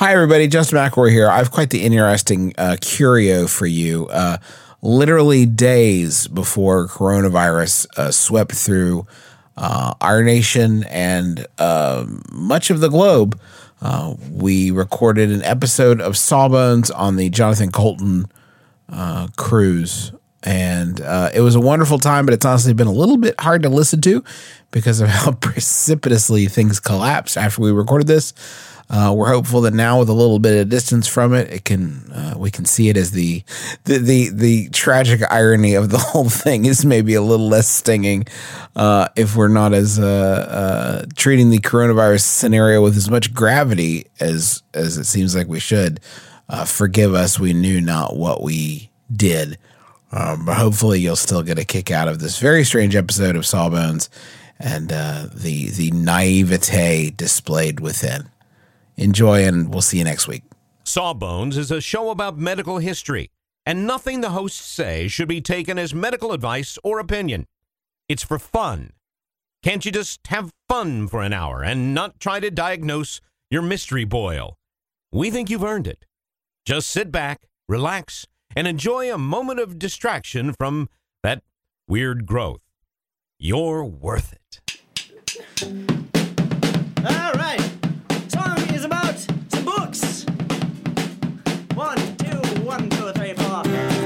Hi, everybody. Justin McElroy here. I have quite the interesting curio for you. Literally days before coronavirus swept through our nation and much of the globe, we recorded an episode of Sawbones on the Jonathan Colton cruise. And it was a wonderful time, but it's honestly been a little bit hard to listen to because of how precipitously things collapsed after we recorded this. We're hopeful that now, with a little bit of distance from it, we can see it as the tragic irony of the whole thing is maybe a little less stinging if we're not as treating the coronavirus scenario with as much gravity as it seems like we should. Forgive us, we knew not what we did. But hopefully you'll still get a kick out of this very strange episode of Sawbones and the naivete displayed within. Enjoy, and we'll see you next week. Sawbones is a show about medical history, and nothing the hosts say should be taken as medical advice or opinion. It's for fun. Can't you just have fun for an hour and not try to diagnose your mystery boil? We think you've earned it. Just sit back, relax, and enjoy a moment of distraction from that weird growth. You're worth it. All right. Song is about some books. 1, 2, 1, 2, 3, 4.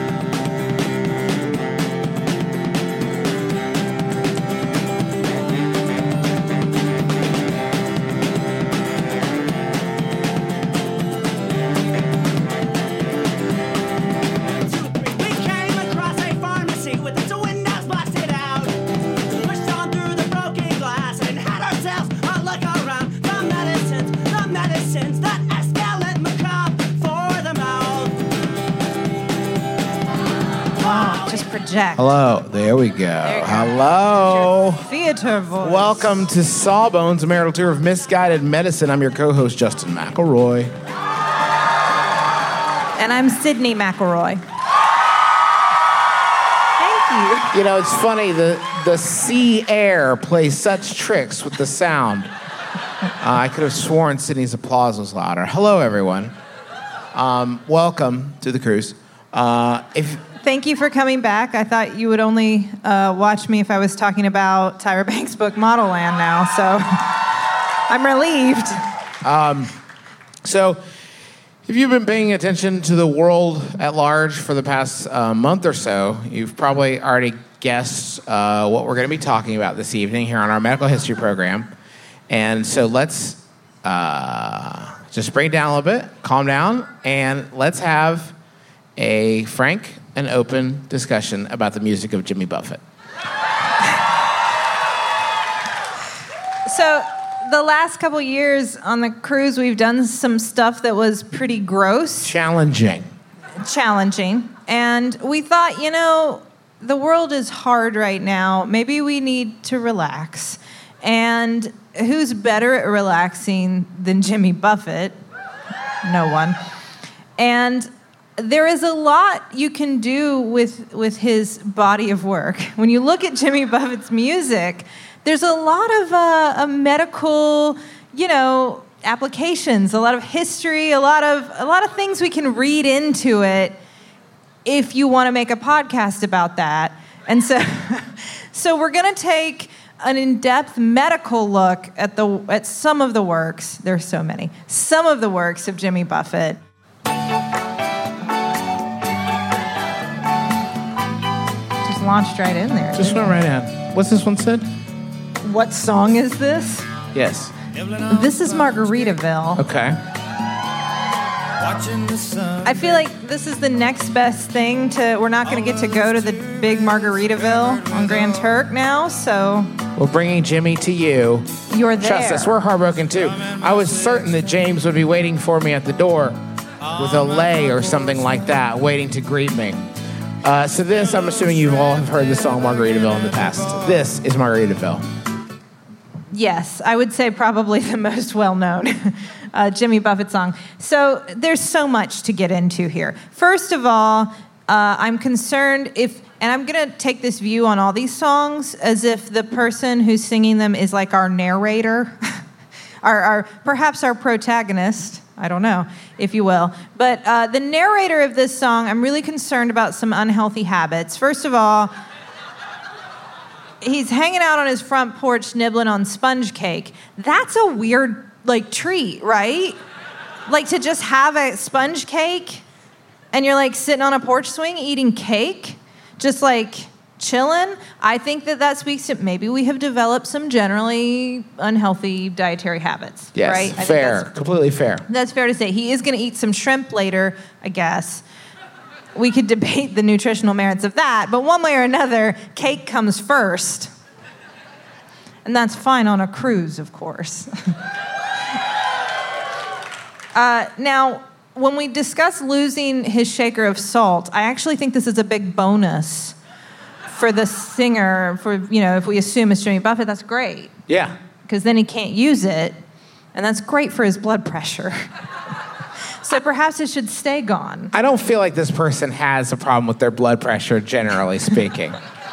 Project. Hello. There we go. Hello. Theater voice. Welcome to Sawbones, a marital tour of misguided medicine. I'm your co-host, Justin McElroy. And I'm Sydney McElroy. Thank you. You know, it's funny, the sea air plays such tricks with the sound. I could have sworn Sydney's applause was louder. Hello, everyone. Welcome to the cruise. Thank you for coming back. I thought you would only watch me if I was talking about Tyra Banks' book, Model Land now, so I'm relieved. So if you've been paying attention to the world at large for the past month or so, you've probably already guessed what we're going to be talking about this evening here on our medical history program. And so let's just bring it down a little bit, calm down, and let's have a frank and open discussion about the music of Jimmy Buffett. So the last couple years on the cruise, we've done some stuff that was pretty gross. Challenging. And we thought, you know, the world is hard right now. Maybe we need to relax. And who's better at relaxing than Jimmy Buffett? No one. And there is a lot you can do with his body of work. When you look at Jimmy Buffett's music, there's a lot of medical, applications, a lot of history, a lot of things we can read into it if you want to make a podcast about that. And so we're going to take an in-depth medical look at some of the works. There's so many. Some of the works of Jimmy Buffett. Launched right in there. Just went right in. What's this one said? What song is this? Yes. This is Margaritaville. Okay. I feel like this is the next best thing to... We're not going to get to go to the big Margaritaville on Grand Turk now, so... We're bringing Jimmy to you. You're there. Trust us, we're heartbroken too. I was certain that James would be waiting for me at the door with a lei or something like that, waiting to greet me. So this, I'm assuming you all have heard the song Margaritaville in the past. This is Margaritaville. Yes, I would say probably the most well-known Jimmy Buffett song. So there's so much to get into here. First of all, I'm concerned and I'm going to take this view on all these songs as if the person who's singing them is like our narrator, perhaps our protagonist. I don't know, if you will. But the narrator of this song, I'm really concerned about some unhealthy habits. First of all, he's hanging out on his front porch nibbling on sponge cake. That's a weird, treat, right? To just have a sponge cake and you're, sitting on a porch swing eating cake, just, chilling. I think that speaks to maybe we have developed some generally unhealthy dietary habits, yes, right? fair, completely fair. That's fair to say. He is going to eat some shrimp later, I guess. We could debate the nutritional merits of that, but one way or another, cake comes first. And that's fine on a cruise, of course. Now, when we discuss losing his shaker of salt, I actually think this is a big bonus for the singer. If we assume it's Jimmy Buffett, that's great. Yeah. Because then he can't use it, and that's great for his blood pressure. So perhaps it should stay gone. I don't feel like this person has a problem with their blood pressure, generally speaking.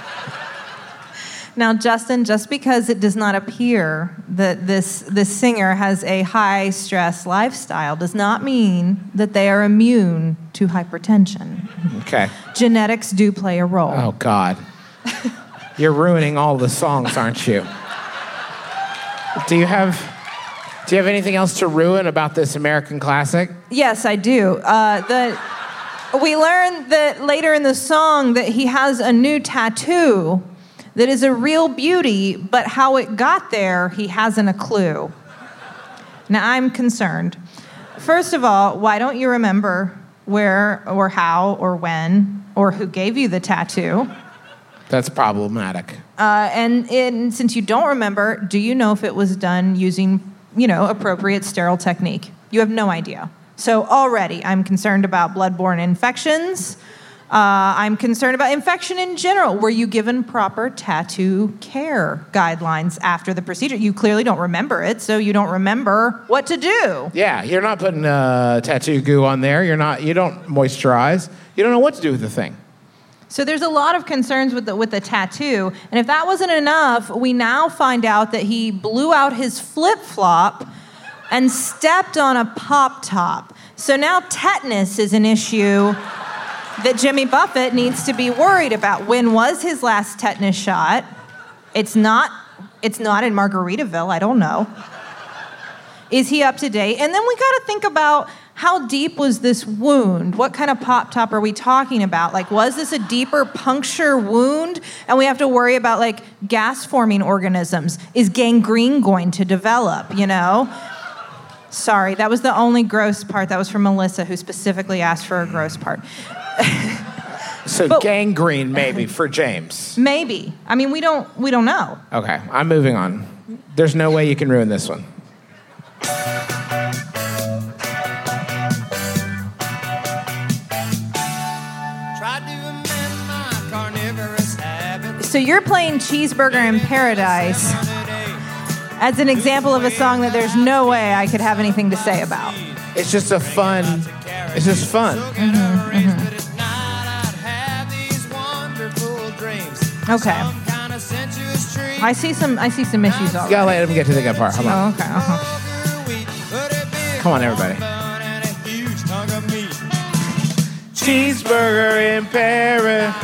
Now, Justin, just because it does not appear that this singer has a high-stress lifestyle does not mean that they are immune to hypertension. Okay. Genetics do play a role. Oh, God. You're ruining all the songs, aren't you? Do you have anything else to ruin about this American classic? Yes, I do. We learn that later in the song that he has a new tattoo that is a real beauty, but how it got there, he hasn't a clue. Now, I'm concerned. First of all, why don't you remember where or how or when or who gave you the tattoo? That's problematic. And since you don't remember, do you know if it was done using, appropriate sterile technique? You have no idea. So already, I'm concerned about bloodborne infections. I'm concerned about infection in general. Were you given proper tattoo care guidelines after the procedure? You clearly don't remember it, so you don't remember what to do. Yeah, you're not putting tattoo goo on there. You don't moisturize. You don't know what to do with the thing. So there's a lot of concerns with the tattoo. And if that wasn't enough, we now find out that he blew out his flip-flop and stepped on a pop-top. So now tetanus is an issue that Jimmy Buffett needs to be worried about. When was his last tetanus shot? It's not in Margaritaville. I don't know. Is he up to date? And then we got to think about how deep was this wound? What kind of pop-top are we talking about? Was this a deeper puncture wound? And we have to worry about, gas-forming organisms. Is gangrene going to develop, Sorry, that was the only gross part. That was from Melissa, who specifically asked for a gross part. But gangrene, maybe, for James. Maybe. I mean, we don't know. Okay, I'm moving on. There's no way you can ruin this one. So you're playing Cheeseburger in Paradise as an example of a song that there's no way I could have anything to say about. It's just fun. Okay. I see some issues already. You gotta let him get to the good part. Hold on. Oh, okay. Come on, everybody. Cheeseburger in Paradise.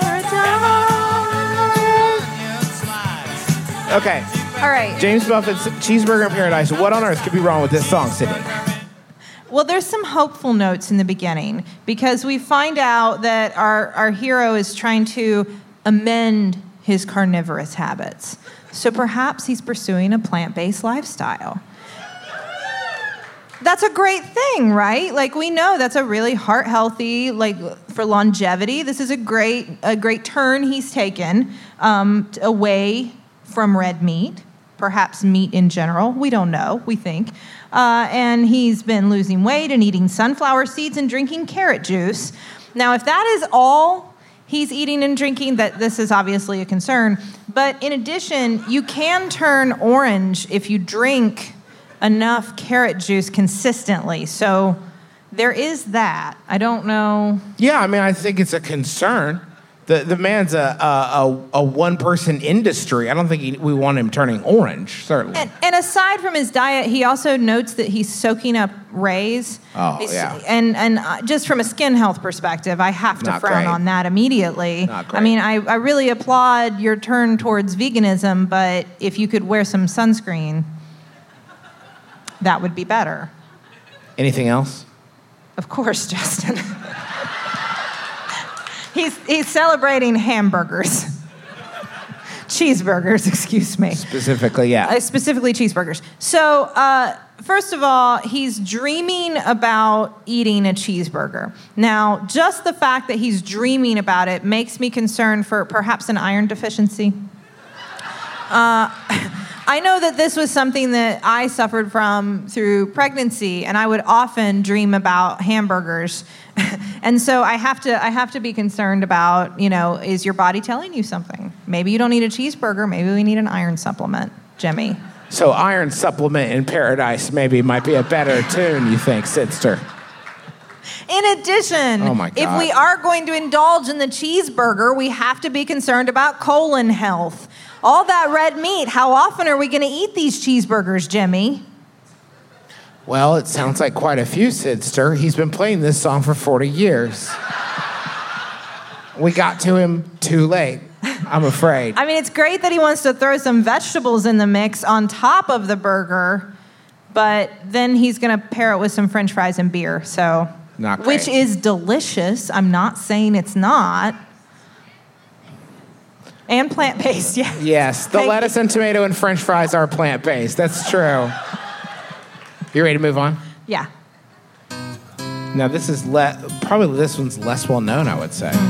Okay. All right. James Buffett's Cheeseburger in Paradise. What on earth could be wrong with this song, Sydney? Well, there's some hopeful notes in the beginning because we find out that our hero is trying to amend his carnivorous habits. So perhaps he's pursuing a plant-based lifestyle. That's a great thing, right? We know that's a really heart-healthy, for longevity. This is a great turn he's taken away from red meat, perhaps meat in general. We don't know, we think. And he's been losing weight and eating sunflower seeds and drinking carrot juice. Now, if that is all he's eating and drinking, that this is obviously a concern. But in addition, you can turn orange if you drink enough carrot juice consistently. So there is that. I don't know. Yeah, I mean, I think it's a concern. The man's a one-person industry. I don't think we want him turning orange, certainly. And aside from his diet, he also notes that he's soaking up rays. Yeah. And just from a skin health perspective, I have to Not frown great. on that immediately. Not great. I mean, I really applaud your turn towards veganism, but if you could wear some sunscreen, that would be better. Anything else? Of course, Justin. He's celebrating hamburgers. Cheeseburgers, excuse me. Specifically, yeah. Specifically cheeseburgers. So, first of all, he's dreaming about eating a cheeseburger. Now, just the fact that he's dreaming about it makes me concerned for perhaps an iron deficiency. I know that this was something that I suffered from through pregnancy, and I would often dream about hamburgers. And so I have to be concerned about, is your body telling you something? Maybe you don't need a cheeseburger. Maybe we need an iron supplement, Jimmy. So iron supplement in paradise maybe might be a better tune, you think, Sidster? In addition, Oh my God. if we are going to indulge in the cheeseburger, we have to be concerned about colon health. All that red meat, how often are we going to eat these cheeseburgers, Jimmy? Well, it sounds like quite a few, Sidster. He's been playing this song for 40 years. We got to him too late, I'm afraid. I mean, it's great that he wants to throw some vegetables in the mix on top of the burger, but then he's going to pair it with some French fries and beer, so... Not great. Which is delicious. I'm not saying it's not. And plant-based, yeah. Yes, the Thank lettuce you. and tomato and French fries are plant-based. That's true. You ready to move on? Yeah. Now, this is probably this one's less well known, I would say.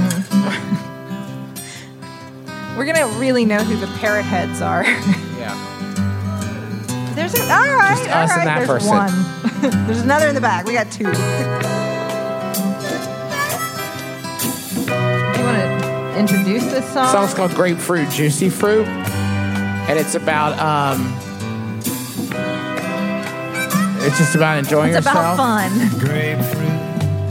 We're going to really know who the parrot heads are. Yeah. There's all right, Just all us right. and that There's person. one. There's another in the back. We got two. Do you want to introduce this song? The song's called Grapefruit Juicy Fruit, and it's about it's just about enjoying It's yourself. about fun. Grapefruit,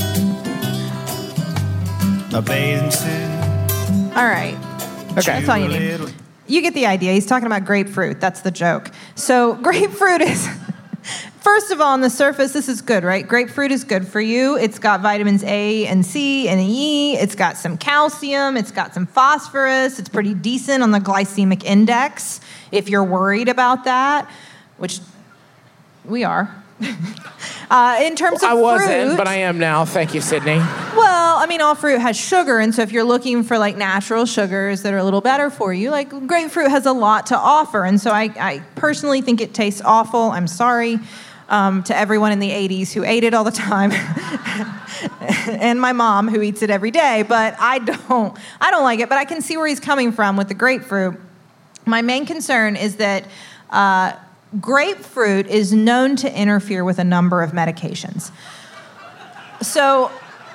a bathing suit. All right. Okay. That's all you need. You get the idea. He's talking about grapefruit. That's the joke. So grapefruit is, first of all, on the surface, this is good, right? Grapefruit is good for you. It's got vitamins A and C and E. It's got some calcium. It's got some phosphorus. It's pretty decent on the glycemic index if you're worried about that, which we are. In terms of I wasn't, fruit, but I am now. Thank you, Sydney. well, I mean, all fruit has sugar, and so if you're looking for like natural sugars that are a little better for you, like grapefruit has a lot to offer, and so I personally think it tastes awful. I'm sorry to everyone in the 80s who ate it all the time, and my mom who eats it every day, but I don't like it, but I can see where he's coming from with the grapefruit. My main concern is that grapefruit is known to interfere with a number of medications. So,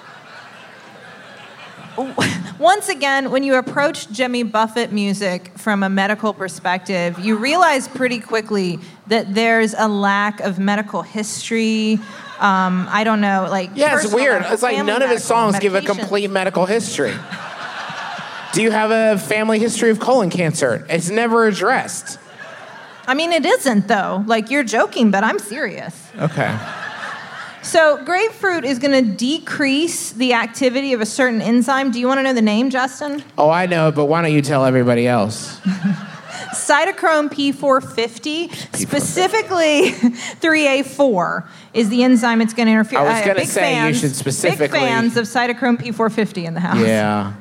once again, when you approach Jimmy Buffett music from a medical perspective, you realize pretty quickly that there's a lack of medical history. I don't know, like Yeah, it's personal weird. medical, It's like family none of his medical, songs give a medication. complete medical history. Do you have a family history of colon cancer? It's never addressed. I mean, it isn't, though. Like, you're joking, but I'm serious. Okay. So grapefruit is going to decrease the activity of a certain enzyme. Do you want to know the name, Justin? Oh, I know, but why don't you tell everybody else? Cytochrome P450, specifically 3A4, is the enzyme it's going to interfere. I was gonna big say, fans, you should specifically- Big fans of cytochrome P450 in the house. Yeah.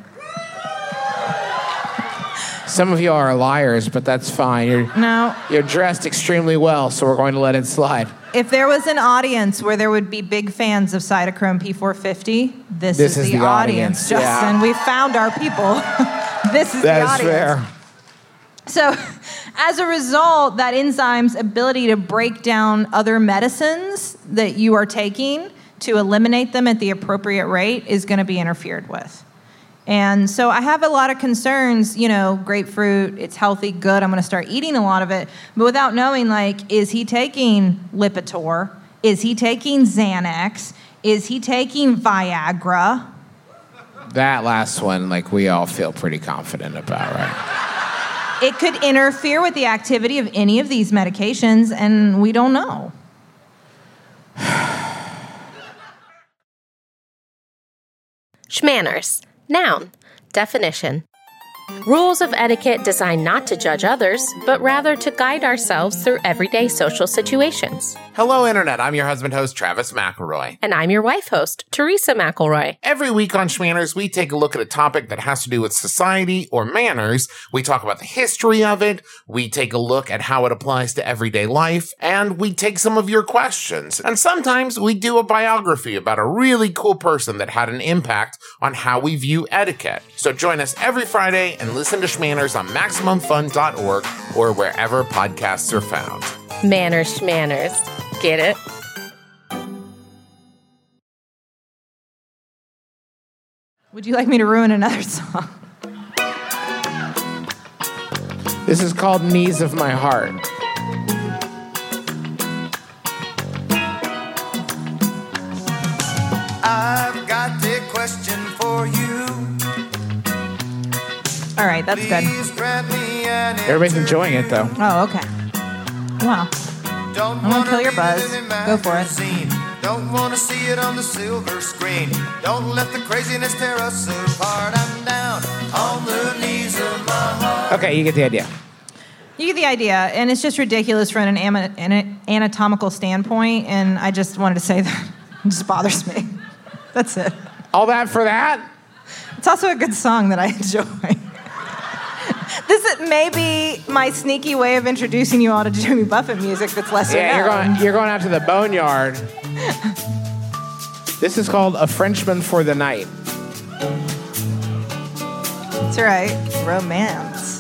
Some of you are liars, but that's fine. No, You're dressed extremely well, so we're going to let it slide. if there was an audience where there would be big fans of cytochrome P450, this is the audience, yeah. Justin. We found our people. This is the That's audience. fair. So, as a result, that enzyme's ability to break down other medicines that you are taking to eliminate them at the appropriate rate is going to be interfered with. And so I have a lot of concerns, grapefruit, it's healthy, good, I'm going to start eating a lot of it, but without knowing, is he taking Lipitor? Is he taking Xanax? Is he taking Viagra? That last one, like, we all feel pretty confident about, right? It could interfere with the activity of any of these medications, and we don't know. Schmanners. Noun. Definition. Rules of etiquette designed not to judge others, but rather to guide ourselves through everyday social situations. Hello, Internet. I'm your husband host, Travis McElroy. And I'm your wife host, Teresa McElroy. Every week on Schmanners, we take a look at a topic that has to do with society or manners. We talk about the history of it. We take a look at how it applies to everyday life. And we take some of your questions. And sometimes we do a biography about a really cool person that had an impact on how we view etiquette. So join us every Friday and listen to Schmanners on MaximumFun.org or wherever podcasts are found. Manners, schmanners. Get it? Would you like me to ruin another song? This is called Knees of My Heart. I've got a question for you. All right, that's good. Please grant me an Everybody's enjoying it, though. Oh, okay. Wow. Don't I'm gonna wanna kill your read buzz. it in Go for it. magazine. Don't wanna see it on the silver screen. Don't let the craziness tear us apart. I'm down on the knees of my heart. Okay, you get the idea. You get the idea, and it's just ridiculous from an anatomical standpoint, and I just wanted to say that it just bothers me. That's it. All that for that? It's also a good song that I enjoy. This may be my sneaky way of introducing you all to Jimmy Buffett music that's lesser known. You're going out to the boneyard. This is called A Frenchman for the Night. That's right. Romance.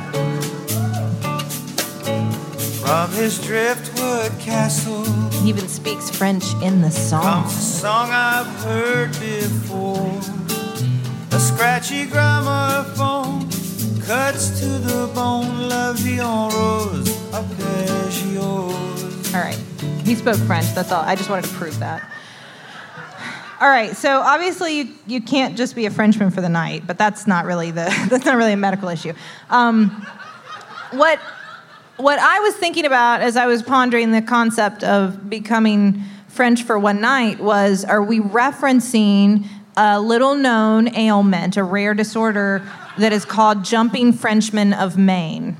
From his driftwood castle He even speaks French in the song. comes a song I've heard before. A scratchy gramophone cuts to the bone. La vie en rose, arpeggios. All right. He spoke French. That's all. I just wanted to prove that. All right. So obviously you can't just be a Frenchman for the night, but that's not really a medical issue. What I was thinking about as I was pondering the concept of becoming French for one night was, are we referencing a little-known ailment, a rare disorder that is called jumping Frenchman of Maine?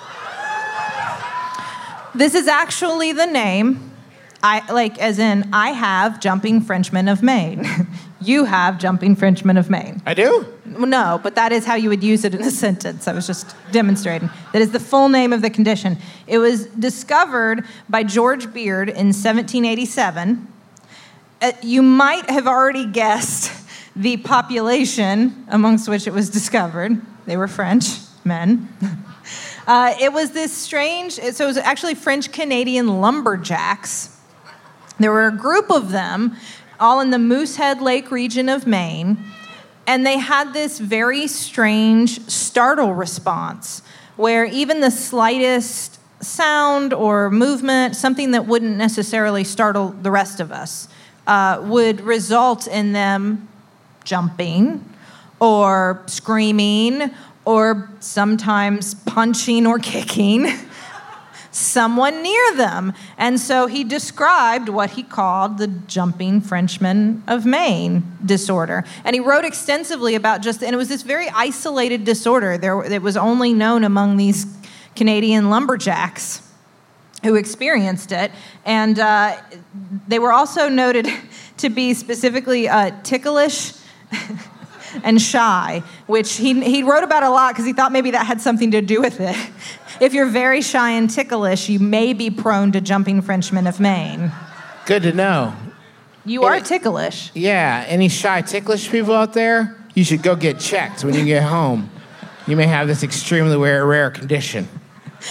This is actually the name. I have jumping Frenchman of Maine. You have jumping Frenchman of Maine. I do? No, but that is how you would use it in a sentence. I was just demonstrating. That is the full name of the condition. It was discovered by George Beard in 1787. You might have already guessed the population amongst which it was discovered. They were French men. It was this strange, so it was actually French-Canadian lumberjacks. There were a group of them, all in the Moosehead Lake region of Maine, and they had this very strange startle response where even the slightest sound or movement, something that wouldn't necessarily startle the rest of us, would result in them jumping or screaming or sometimes punching or kicking someone near them. And so he described what he called the jumping Frenchman of Maine disorder. And he wrote extensively about and it was this very isolated disorder. It was only known among these Canadian lumberjacks who experienced it. And they were also noted to be specifically ticklish and shy, which he wrote about a lot because he thought maybe that had something to do with it. If you're very shy and ticklish, you may be prone to jumping Frenchman of Maine. Good to know. You are ticklish. Yeah, any shy, ticklish people out there, you should go get checked when you get home. You may have this extremely rare condition.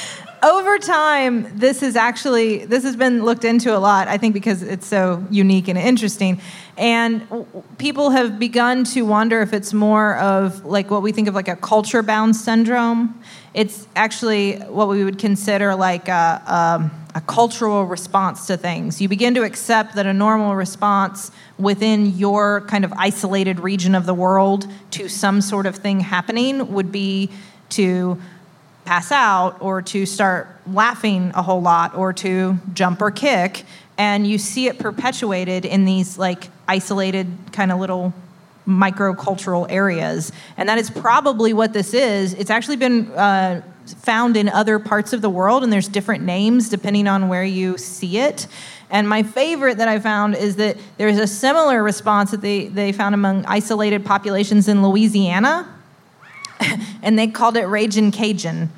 over time, this has been looked into a lot, I think because it's so unique and interesting. And people have begun to wonder if it's more of like what we think of like a culture-bound syndrome. It's actually what we would consider like a cultural response to things. You begin to accept that a normal response within your kind of isolated region of the world to some sort of thing happening would be to pass out or to start laughing a whole lot or to jump or kick. And you see it perpetuated in these like isolated kind of little microcultural areas. And that is probably what this is. It's actually been found in other parts of the world, and there's different names depending on where you see it. And my favorite that I found is that there's a similar response that they found among isolated populations in Louisiana, and they called it Ragin' Cajun.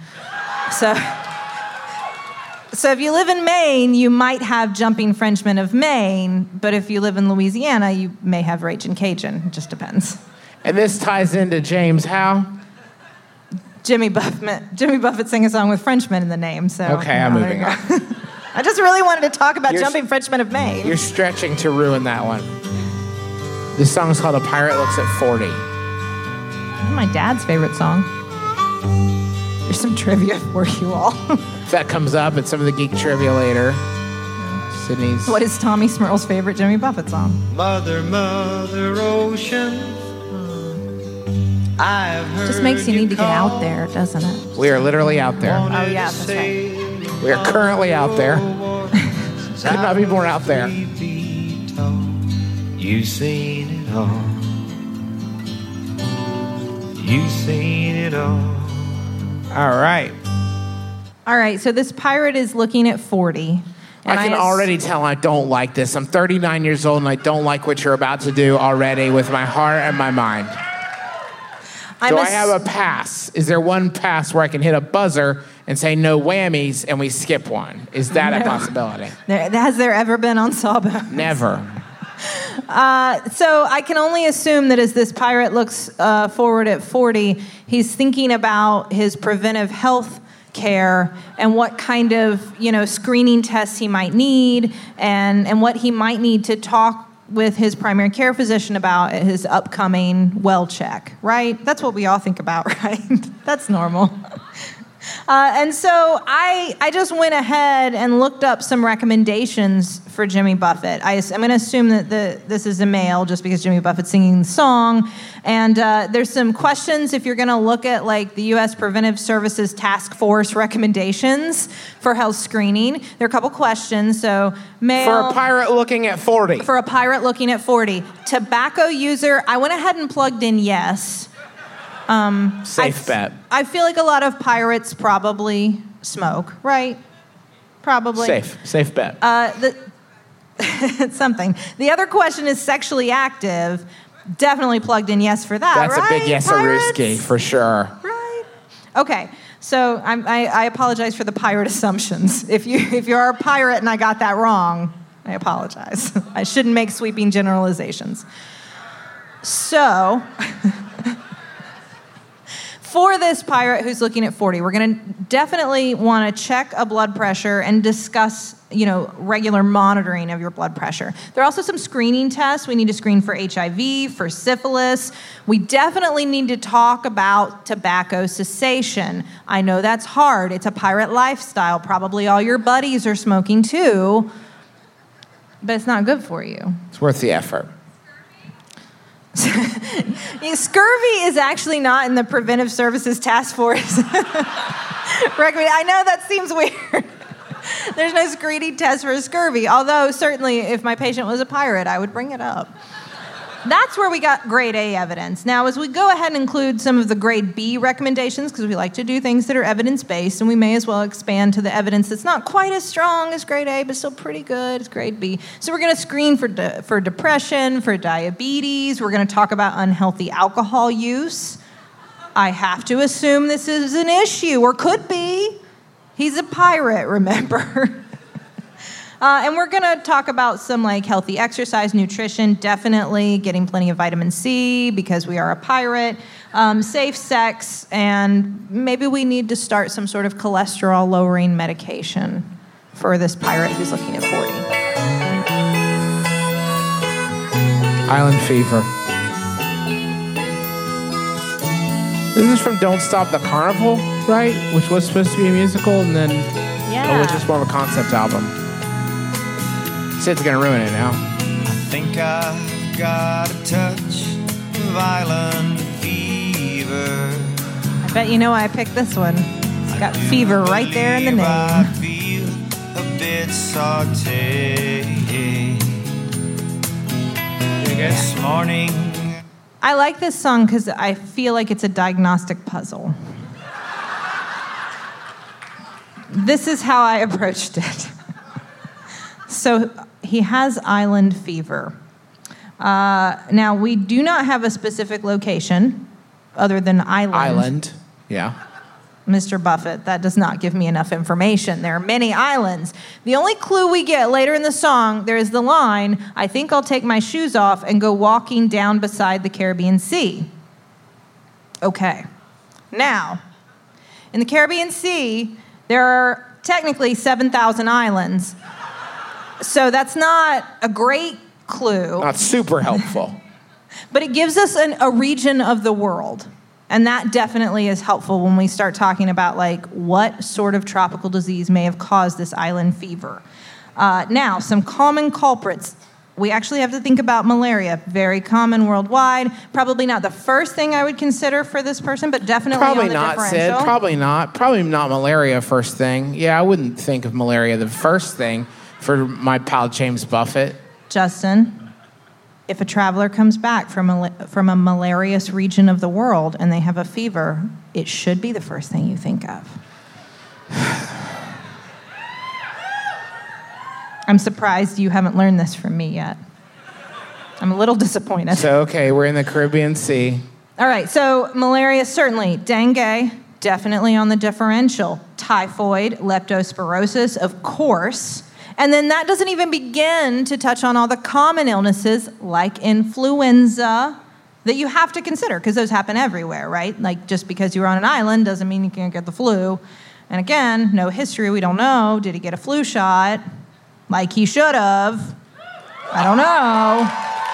So if you live in Maine, you might have Jumping Frenchman of Maine, but if you live in Louisiana, you may have Ragin' Cajun. It just depends. And this ties into James how? Jimmy Buffett sang a song with Frenchman in the name, so... Okay, I'm moving on. I just really wanted to talk about Jumping Frenchman of Maine. You're stretching to ruin that one. This song's called A Pirate Looks at 40. My dad's favorite song. There's some trivia for you all. If that comes up at some of the geek trivia later. Sydney's... What is Tommy Smurl's favorite Jimmy Buffett song? Mother, Mother Ocean, I've heard Just makes you need to get out there, doesn't it? We are literally out there. Oh, yeah, that's right. We are currently out there. Could not be more out there. You've seen it all. You've seen it all. All right. All right, so this pirate is looking at 40. I can already tell I don't like this. I'm 39 years old and I don't like what you're about to do already with my heart and my mind. Do I have a pass? Is there one pass where I can hit a buzzer and say no whammies and we skip one? Is that a possibility? Has there ever been on Sawbones? Never. So I can only assume that as this pirate looks forward at 40, he's thinking about his preventive health care and what kind of, screening tests he might need and what he might need to talk with his primary care physician about at his upcoming well check, right? That's what we all think about, right? That's normal. And so I just went ahead and looked up some recommendations for Jimmy Buffett. I'm going to assume that this is a male just because Jimmy Buffett's singing the song. And there's some questions if you're going to look at like the U.S. Preventive Services Task Force recommendations for health screening. There are a couple questions. So male. For a pirate looking at 40. For a pirate looking at 40. Tobacco user, I went ahead and plugged in yes. Safe bet. I feel like a lot of pirates probably smoke, right? Probably. Safe bet. Something. The other question is sexually active. Definitely plugged in yes for that, That's right? a big yes-a-rooski, for sure. Right. Okay. So I apologize for the pirate assumptions. If you're a pirate and I got that wrong, I apologize. I shouldn't make sweeping generalizations. So... For this pirate who's looking at 40, we're going to definitely want to check a blood pressure and discuss, regular monitoring of your blood pressure. There are also some screening tests. We need to screen for HIV, for syphilis. We definitely need to talk about tobacco cessation. I know that's hard. It's a pirate lifestyle. Probably all your buddies are smoking too, but it's not good for you. It's worth the effort. Scurvy is actually not in the Preventive Services Task Force. I know that seems weird. There's no screening test for scurvy, although certainly if my patient was a pirate, I would bring it up. That's where we got grade A evidence. Now, as we go ahead and include some of the grade B recommendations, because we like to do things that are evidence-based, and we may as well expand to the evidence that's not quite as strong as grade A, but still pretty good, it's grade B. So we're going to screen for depression, for diabetes. We're going to talk about unhealthy alcohol use. I have to assume this is an issue, or could be. He's a pirate, remember? And we're going to talk about some like healthy exercise, nutrition, definitely getting plenty of vitamin C because we are a pirate, safe sex, and maybe we need to start some sort of cholesterol lowering medication for this pirate who's looking at 40. Island Fever. This is from Don't Stop the Carnival, right? Which was supposed to be a musical, and then it was just more of a concept album. Sid's gonna ruin it now. I think I've got a touch of island fever. I bet you know why I picked this one. It's got fever right there in the name. I feel a bit sauteed. This morning. I like this song because I feel like it's a diagnostic puzzle. This is how I approached it. So he has island fever. Now, we do not have a specific location other than island. Island, yeah. Mr. Buffett, that does not give me enough information. There are many islands. The only clue we get later in the song, there is the line, I think I'll take my shoes off and go walking down beside the Caribbean Sea. Okay. Now, in the Caribbean Sea, there are technically 7,000 islands. So that's not a great clue. Not super helpful. But it gives us a region of the world. And that definitely is helpful when we start talking about like what sort of tropical disease may have caused this island fever. Now, some common culprits. We actually have to think about malaria. Very common worldwide. Probably not the first thing I would consider for this person, but definitely Probably on the not, differential. Sid. Probably not. Probably not malaria first thing. Yeah, I wouldn't think of malaria the first thing for my pal James Buffett. Justin, if a traveler comes back from a malarious region of the world and they have a fever, it should be the first thing you think of. I'm surprised you haven't learned this from me yet. I'm a little disappointed. So, okay, we're in the Caribbean Sea. All right, so malaria, certainly. Dengue, definitely on the differential. Typhoid, leptospirosis, of course. And then that doesn't even begin to touch on all the common illnesses like influenza that you have to consider because those happen everywhere, right? Like just because you're on an island doesn't mean you can't get the flu. And again, no history, we don't know. Did he get a flu shot? Like he should have. I don't know.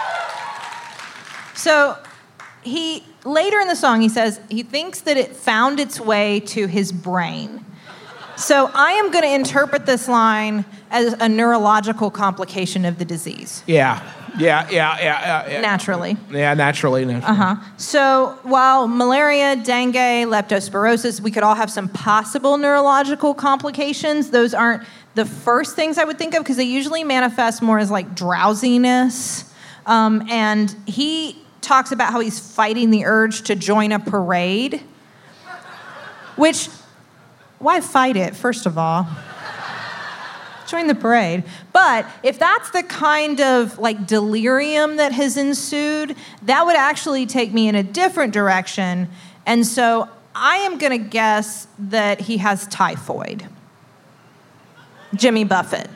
So later in the song, he says he thinks that it found its way to his brain. So I am going to interpret this line as a neurological complication of the disease. Yeah. Naturally. Yeah, naturally. So while malaria, dengue, leptospirosis, we could all have some possible neurological complications, those aren't the first things I would think of because they usually manifest more as like drowsiness. And he talks about how he's fighting the urge to join a parade, which... Why fight it, first of all? Join the parade. But if that's the kind of like delirium that has ensued, that would actually take me in a different direction. And so I am going to guess that he has typhoid. Jimmy Buffett.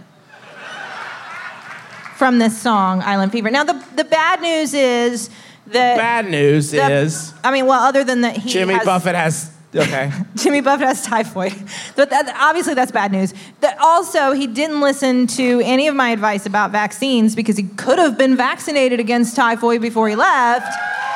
From this song, Island Fever. Now, the bad news is that... other than that Jimmy Buffett has... Okay. Jimmy Buffett has typhoid. But obviously that's bad news. Also, he didn't listen to any of my advice about vaccines because he could have been vaccinated against typhoid before he left.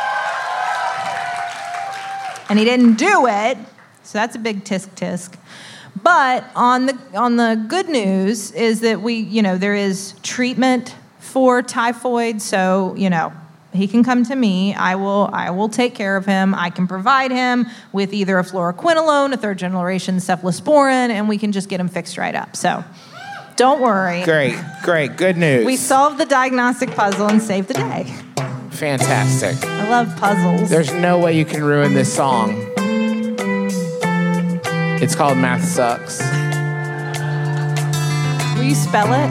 And he didn't do it. So that's a big tisk-tisk. But on the good news is that there is treatment for typhoid. So, he can come to me. I will take care of him. I can provide him with either a fluoroquinolone, a third-generation cephalosporin, and we can just get him fixed right up. So don't worry. Great. Good news. We solved the diagnostic puzzle and saved the day. Fantastic. I love puzzles. There's no way you can ruin this song. It's called Math Sucks. Will you spell it?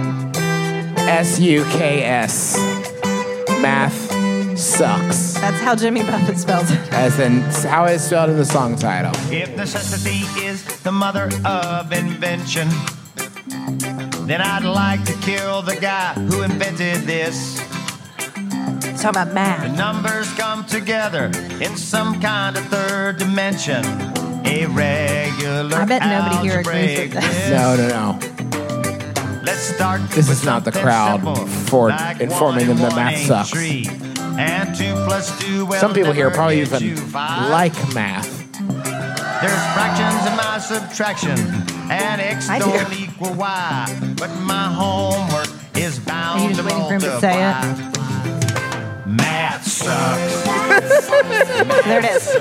S-U-K-S. Math Sucks. That's how Jimmy Buffett spells it. As in how it's spelled in the song title. If necessity is the mother of invention, then I'd like to kill the guy who invented this. Let's talk about math. Numbers come together in some kind of third dimension. A regular I bet nobody here agrees with this. No. Let's start. This is not the crowd for informing them that math sucks. And 2 + 2, well, Some people here never probably gives even you 5. like math. There's fractions in my subtraction, and X I do. don't equal Y. But my homework is bound Are you just to waiting for him to multiply. say Math sucks. There it is.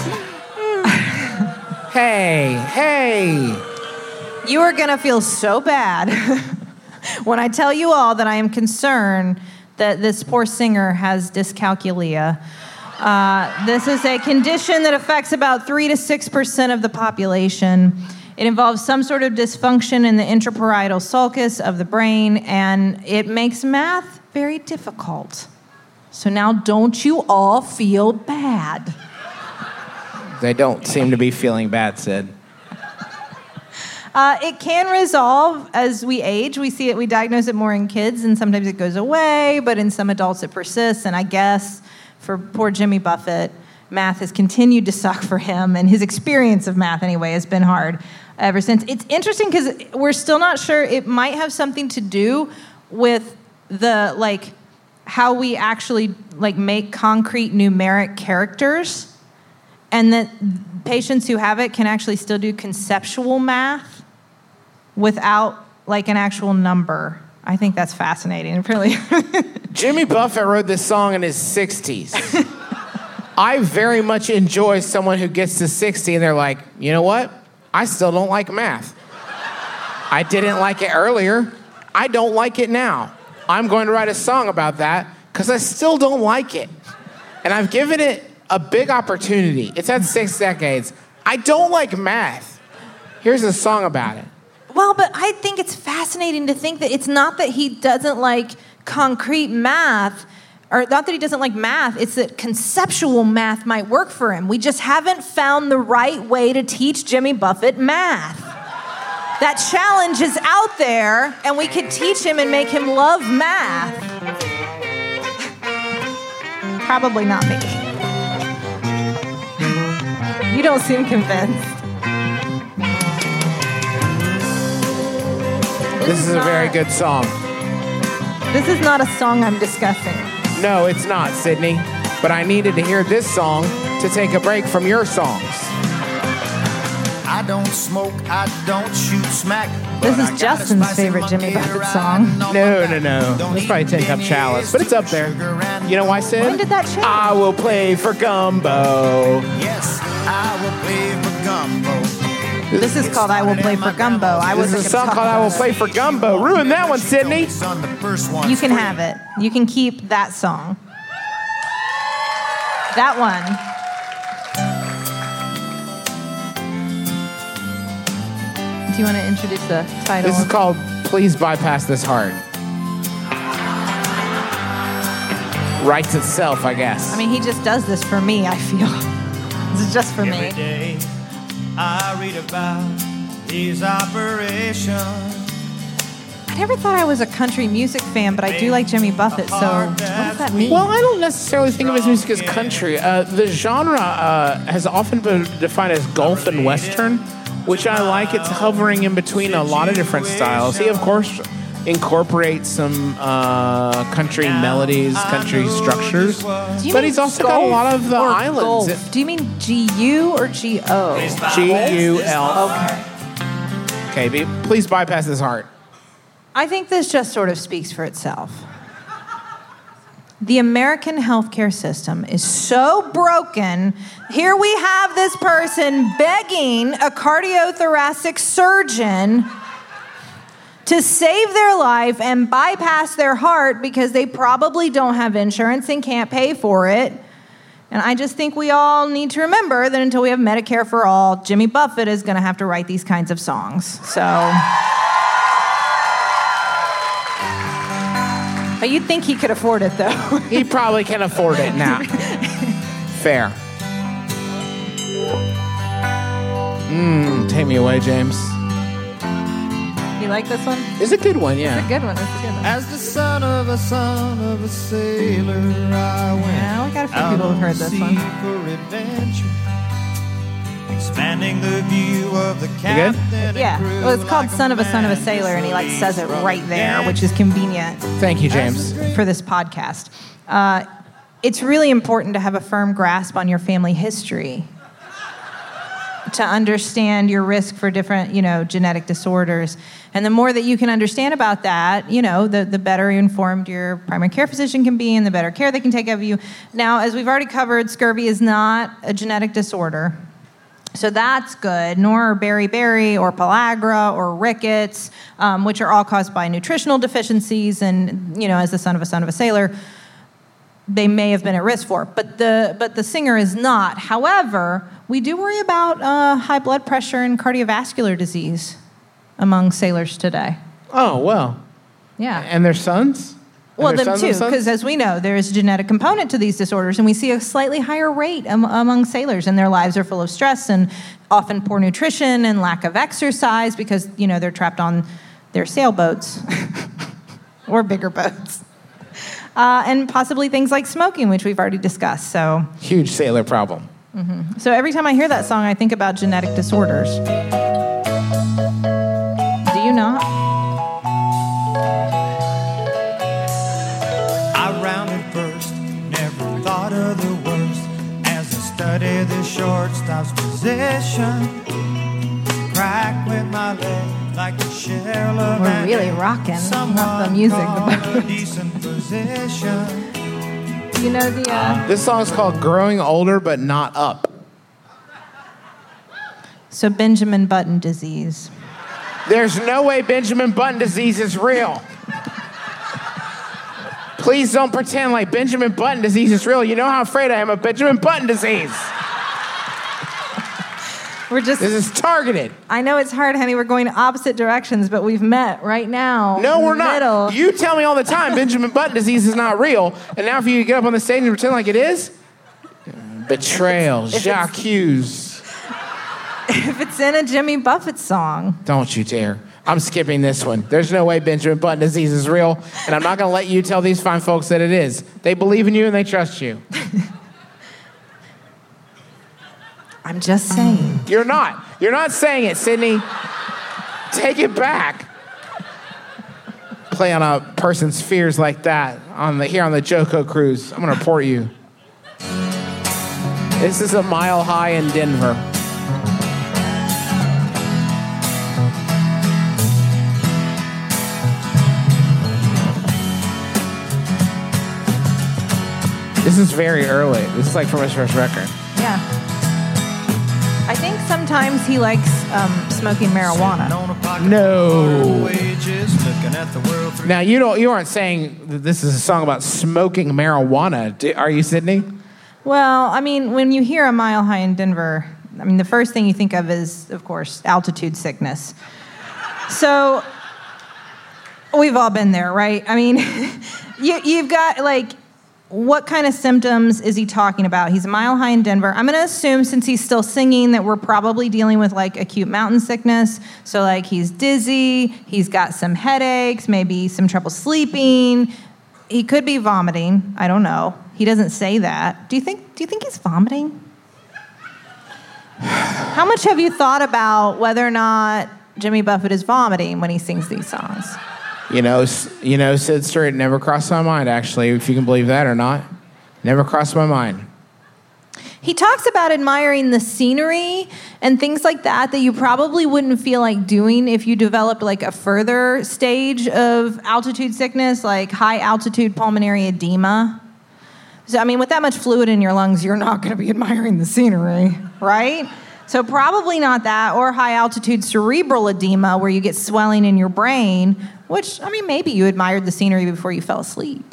Hey. You are going to feel so bad when I tell you all that I am concerned that this poor singer has dyscalculia. This is a condition that affects about 3 to 6% of the population. It involves some sort of dysfunction in the intraparietal sulcus of the brain, and it makes math very difficult. So now don't you all feel bad. They don't seem to be feeling bad, Sid. It can resolve as we age. We see it, we diagnose it more in kids, and sometimes it goes away, but in some adults it persists. And I guess for poor Jimmy Buffett, math has continued to suck for him, and his experience of math anyway has been hard ever since. It's interesting because we're still not sure. It might have something to do with the, like, how we actually, like, make concrete numeric characters, and that patients who have it can actually still do conceptual math without, like, an actual number. I think that's fascinating. Really. Jimmy Buffett wrote this song in his 60s. I very much enjoy someone who gets to 60 and they're like, you know what? I still don't like math. I didn't like it earlier. I don't like it now. I'm going to write a song about that because I still don't like it. And I've given it a big opportunity. It's had 6 decades. I don't like math. Here's a song about it. Well, but I think it's fascinating to think that it's not that he doesn't like concrete math, or not that he doesn't like math, it's that conceptual math might work for him. We just haven't found the right way to teach Jimmy Buffett math. That challenge is out there, and we could teach him and make him love math. Probably not me. You don't seem convinced. This is a very good song. This is not a song I'm discussing. No, it's not, Sydney. But I needed to hear this song to take a break from your songs. I don't smoke, I don't shoot smack. This is Justin's favorite Jimmy Buffett song. No. It's probably 10 Cup Chalice, but it's up there. You know why, Sid? When did that change? I will play for Gumbo. Yes, I will play for Gumbo. This is called I Will Play for Gumbo. This is a song called I Will Play for Gumbo. Ruin that one, Sydney. You can have it. You can keep that song. That one. Do you want to introduce the title? This is called Please Bypass This Heart. Writes itself, I guess. I mean, he just does this for me, I feel. This is just for me. Every day I read about these operations. I never thought I was a country music fan, but I do like Jimmy Buffett, so what does that mean? Well, I don't necessarily think of his music as country. The genre has often been defined as Gulf and Western, which I like. It's hovering in between a lot of different styles. He, of course, incorporates some country melodies, country structures, but he's also got a lot of the islands. Golf? Do you mean G-U or G-O? G-U-L. Okay, please bypass this heart. I think this just sort of speaks for itself. The American healthcare system is so broken. Here we have this person begging a cardiothoracic surgeon to save their life and bypass their heart because they probably don't have insurance and can't pay for it. And I just think we all need to remember that until we have Medicare for all, Jimmy Buffett is going to have to write these kinds of songs. So... But you'd think he could afford it, though. He probably can afford it now. Fair. Take me away, James. You You like this one? It's a good one, yeah. It's a good one. It's a good one. As the son of a sailor, I went Yeah, we got a few out people who've on heard the this sea one. for adventure, expanding the view of the captain. and Yeah. crew Well, it's called like Son of a Son of a man Sailor, and he like who says it from right the there, edge. which is convenient Thank you, James. for this podcast. It's really important to have a firm grasp on your family history to understand your risk for different, genetic disorders. And the more that you can understand about that, the better informed your primary care physician can be and the better care they can take of you. Now, as we've already covered, scurvy is not a genetic disorder. So that's good, nor beriberi or pellagra or rickets, which are all caused by nutritional deficiencies. And, as the son of a sailor, they may have been at risk for. But the singer is not. However, we do worry about high blood pressure and cardiovascular disease among sailors today. Oh, well. Yeah. And their sons? Well, And their them sons of too, sons? because as we know, there is a genetic component to these disorders, and we see a slightly higher rate among sailors, and their lives are full of stress and often poor nutrition and lack of exercise because, they're trapped on their sailboats or bigger boats. And possibly things like smoking, which we've already discussed. So Huge sailor problem. every time I hear that song, I think about genetic disorders. Do you not? I rounded first, never thought of the worst. As I studied the shortstop's position, crack with my leg like a shell of We're an really egg. rocking, Someone not the music. call a decent position. You know the. This song's called Growing Older But Not Up. So Benjamin Button disease. There's no way Benjamin Button disease is real. Please don't pretend like Benjamin Button disease is real. You know how afraid I am of Benjamin Button disease. We're just. This is targeted. I know it's hard, honey. We're going opposite directions, but we've met right now. No, in we're the not. middle. You tell me all the time Benjamin Button disease is not real, and now for you to get up on the stage and pretend like it is? Betrayal, Jacques Hughes. If it's in a Jimmy Buffett song. Don't you dare. I'm skipping this one. There's no way Benjamin Button disease is real, and I'm not going to let you tell these fine folks that it is. They believe in you and they trust you. I'm just saying. You're not. You're not saying it, Sydney. Take it back. Play on a person's fears like that here on the Joko cruise. I'm going to report you. This is a Mile High in Denver. This is very early. This is like from his first record. Yeah. I think sometimes he likes smoking marijuana. No. Now you aren't saying that this is a song about smoking marijuana, are you, Sydney? Well, I mean, when you hear a Mile High in Denver, I mean, the first thing you think of is, of course, altitude sickness. So we've all been there, right? I mean, you've got like. What kind of symptoms is he talking about? He's a mile high in Denver. I'm going to assume, since he's still singing, that we're probably dealing with like acute mountain sickness. So like he's dizzy, he's got some headaches, maybe some trouble sleeping. He could be vomiting. I don't know. He doesn't say that. Do you think he's vomiting? How much have you thought about whether or not Jimmy Buffett is vomiting when he sings these songs? You know, Sid Stewart never crossed my mind, actually, if you can believe that or not. Never crossed my mind. He talks about admiring the scenery and things like that you probably wouldn't feel like doing if you developed like a further stage of altitude sickness, like high altitude pulmonary edema. So, I mean, with that much fluid in your lungs, you're not going to be admiring the scenery, right? So probably not that, or high altitude cerebral edema where you get swelling in your brain, which, I mean, maybe you admired the scenery before you fell asleep.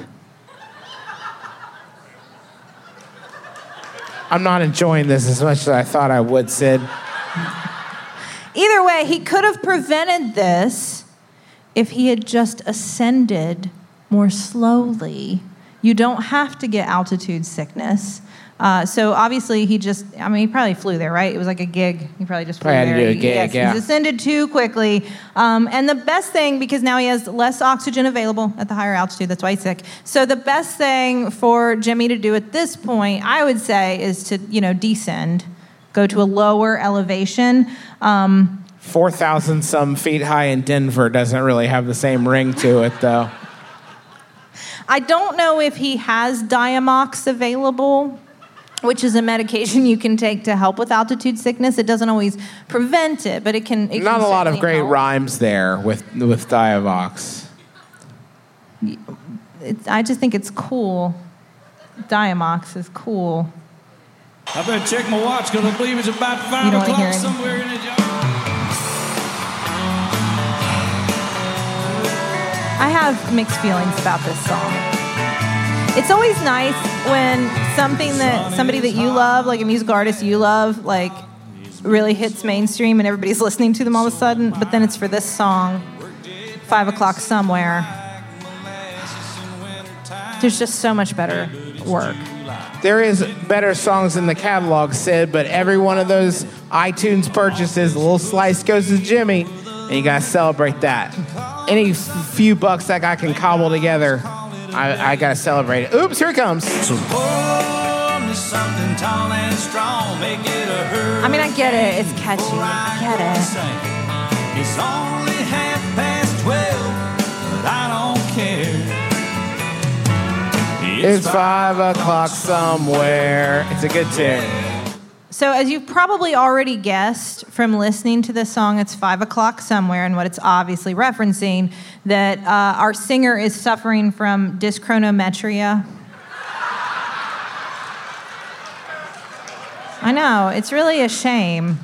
I'm not enjoying this as much as I thought I would, Sid. Either way, he could have prevented this if he had just ascended more slowly. You don't have to get altitude sickness So obviously he probably flew there, right? It was like a gig. He probably just flew there. Had to do a gig, He descended too quickly. And the best thing, because now he has less oxygen available at the higher altitude, that's why he's sick. So the best thing for Jimmy to do at this point, I would say, is to, descend, go to a lower elevation. 4,000 some feet high in Denver doesn't really have the same ring to it, though. I don't know if he has Diamox available, which is a medication you can take to help with altitude sickness. It doesn't always prevent it, but it can. Not a lot of great rhymes there with Diavox. I just think it's cool. Diamox is cool. I better check my watch because I believe it's about 5 o'clock somewhere in the job. I have mixed feelings about this song. It's always nice when somebody that you love, like a musical artist you love, like really hits mainstream and everybody's listening to them all of a sudden. But then it's for this song, 5 o'clock somewhere. There's just so much better work. There is better songs in the catalog, Sid, but every one of those iTunes purchases, a little slice goes to Jimmy, and you gotta celebrate that. Any few bucks that guy can cobble together, I gotta celebrate it. Oops, here it comes. So pour me something tall and strong, make it a hurt. I mean, I get it. It's catchy. I get it. It's only 12:30, but I don't care. It's 5 o'clock somewhere. It's a good tune. So as you've probably already guessed from listening to this song, it's 5 o'clock somewhere, and what it's obviously referencing, that our singer is suffering from dyschronometria. I know, it's really a shame.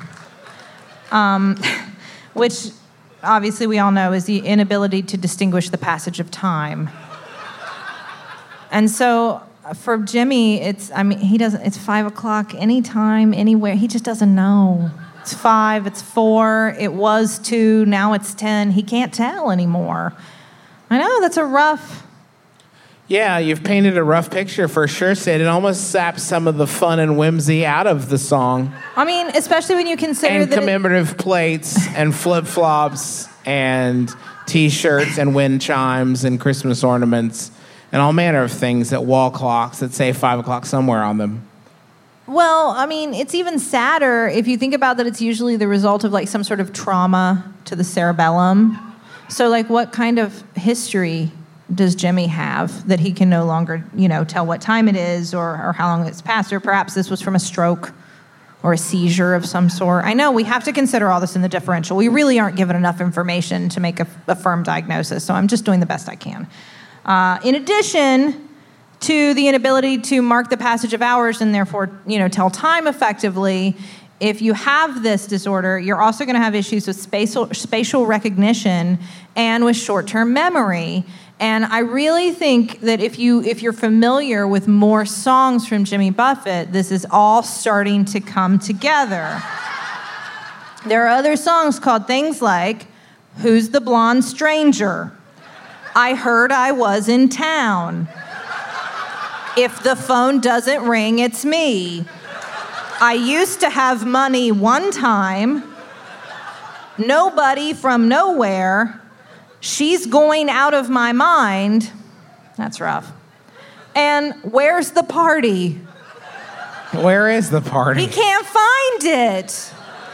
Which obviously we all know is the inability to distinguish the passage of time. And so for Jimmy, it's 5 o'clock anytime, anywhere. He just doesn't know. It's 5, it's 4, it was 2, now it's 10. He can't tell anymore. I know, that's a rough. Yeah, you've painted a rough picture for sure, Sid. It almost saps some of the fun and whimsy out of the song. I mean, especially when you consider and commemorative plates and flip-flops and T-shirts and wind chimes and Christmas ornaments and all manner of things at wall clocks that say 5 o'clock somewhere on them. Well, I mean, it's even sadder if you think about that it's usually the result of like some sort of trauma to the cerebellum. So like what kind of history does Jimmy have that he can no longer, tell what time it is or how long it's passed, or perhaps this was from a stroke or a seizure of some sort. I know we have to consider all this in the differential. We really aren't given enough information to make a firm diagnosis, so I'm just doing the best I can. In addition to the inability to mark the passage of hours and therefore, tell time effectively, if you have this disorder, you're also going to have issues with spatial recognition and with short-term memory. And I really think that if you're familiar with more songs from Jimmy Buffett, this is all starting to come together. There are other songs called things like Who's the Blonde Stranger? I Heard I Was in Town. If the phone doesn't ring, it's me. I used to have money one time. Nobody from nowhere. She's going out of my mind. That's rough. And where's the party? Where is the party? He can't find it.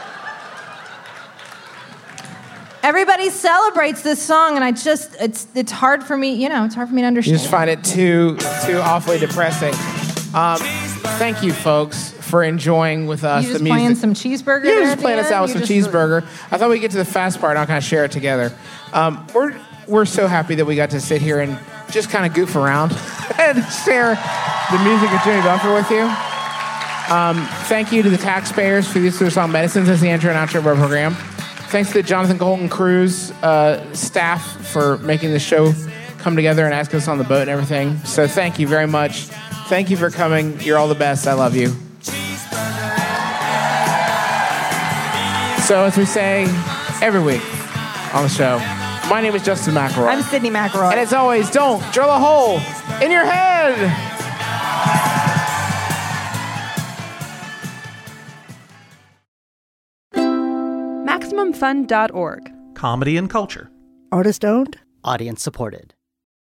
Everybody celebrates this song, and it's hard for me, it's hard for me to understand. You just find it too awfully depressing. Thank you, folks, for enjoying with us the music. You playing some cheeseburger? Yeah, just playing us out with some cheeseburger. I thought we'd get to the fast part and I'll kind of share it together. We're so happy that we got to sit here and just kind of goof around and share the music of Jimmy Buffett with you. Thank you to the taxpayers for the use of their song Medicines as the intro and outro of our program. Thanks to the Jonathan Colton Cruise staff for making the show come together and asking us on the boat and everything. So thank you very much. Thank you for coming. You're all the best. I love you. So as we say every week on the show, my name is Justin McElroy. I'm Sydney McElroy. And as always, don't drill a hole in your head. MaximumFun.org. Comedy and culture. Artist owned. Audience supported.